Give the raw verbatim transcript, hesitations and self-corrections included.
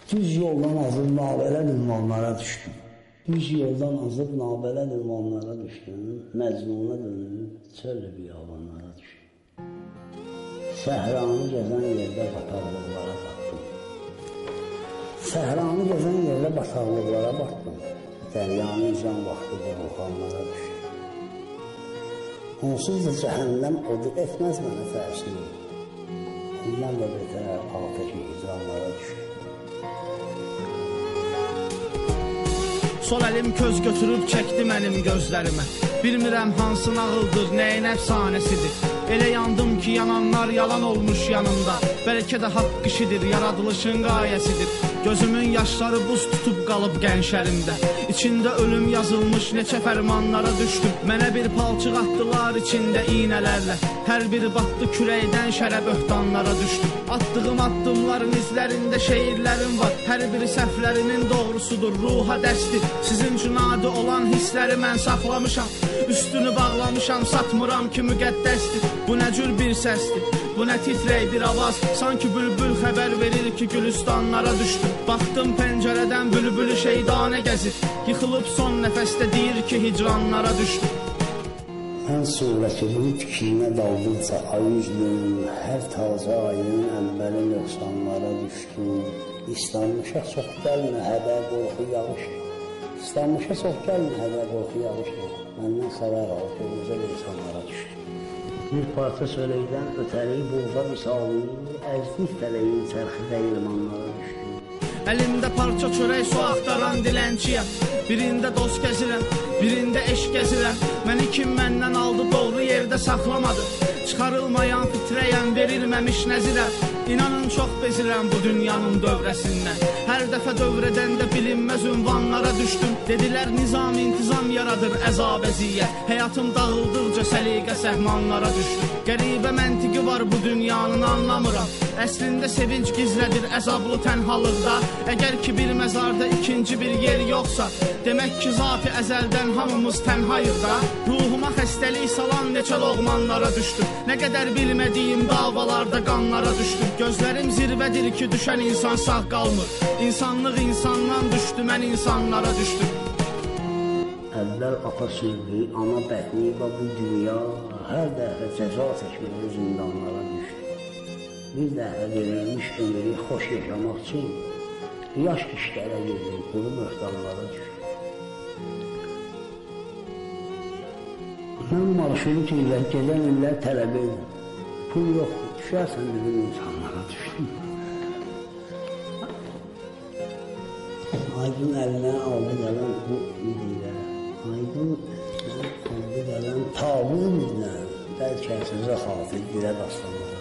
Düz yoldan azıb nabələ ünvanlara düşdüm. Düz yoldan azıb nabələ ünvanlara düşdüm. Məcnuna dönüb çöl-i biyabanlara düşdüm. Səhranı gəzən yerdə bataqlıqlara batdım. Səhranı gəzən yerdə bataqlıqlara batdım. Dəryanın can vaxtı burulğanlara düşdüm. Onsuz da cəhənnəm odu etməz mənə təəssür. Ondan da betər altaki hicranlara düşdüm. Sol əlim köz götürüb çəkdi mənim gözlərimə. Bilmirəm hansı nağıldır, nəyin əfsanəsidir. Elə yandım ki, yananlar yalan olmuş yanımda. Bəlkə də haqq işidir, yaradılışın qayəsidir. Gözümün yaşları buz tutub qalıb gənşərimdə. İçində ölüm yazılmış neçə fərmanlara düşdüm. Mənə bir palçıq atdılar içində iynələrlə. Hər biri batdı kürəkdən şərə böhtanlara düşdüm. Attığım addımların izlərində şeirlərim var. Hər biri səhvlərimin doğrusudur, ruha dərsdir. Sizin üçün adi olan hissləri mən saxlamışam. Üstünü bağlamışam, satmıram ki müqəddəsdir. Bu nə cür bir səsdir, bu nə titrək bir avaz. Sanki bülbül xəbər verir ki gülüstanlara düşdüm. Baxdım pəncərədən bülbülü şeydanə gəzir. Yıxılıb son nəfəsdə deyir ki hicranlara düşdüm. Mən surətinin fikrinə daldıqca ayüzlüm, hər tazə ayın əmbəli nöqsanlara düşdüm. İslanmışa çox gəlmə hədə qorxu yağış. İslanmışa çox gəlmə hədə qorxu yağış. Məndən xəbər al ki, gözəl insanlara düşdüm. Bir parça söyəkdən ötəri buğda misalı, əzlik tələyin çərxidə ilmanlara düşdüm. Əlimdə parça çörək su axtaran dilənçiyəm. Birində dost gəzirəm, birində eşq gəzirəm. Məni kim məndən aldı, doğru yerdə saxlamadı. Çıxarılmayan fitrəyəm, verilməmiş nəzirəm. İnanın çox bezirəm bu dünyanın dövrəsindən. Hər dəfə dövr edəndə bilinməz ünvanlara düşdüm. Dedilər nizam intizam yaradır əzab əziyyət. Həyatım dağıldıqca səliqə səhmanlara düşdüm. Qəribə məntiqi var bu dünyanın anlamıram. Əslində sevinç gizlədir əzablı tənhalıqda. Əgər ki bir məzarda ikinci bir yer yoxsa, demək ki zat-ı əzəldən hamımız tənhayıq da. Ruhuma xəstəlik salan neçə loğmanlara düşdüm. Nə qədər bilmədiyim davalarda qanlara düşdüm. Gözlərim zirvədir ki düşən insan sağ qalmır. İnsanlıq insandan düşdü, mən insanlara düşdüm. Əvvəl ata sürgü, ana bətni və bu dünya hər dəfə cəza çəkməli zindanlara düşdü. Bir dəfə verilmiş ömrü xoş yaşamaq üçün yaş işlərə girdim, quru möhtanlara düşdüm. Mən marşrut ilə gedən illər tələb edim. Pul yoxdur, düşərsən dedim insanlara düşdüm. Aydın əlinə aldı gələn bu idilərə. Aydın əlinə aldı gələn tabu idilərə. Bəlkə sizə xafir dilə daslanlara.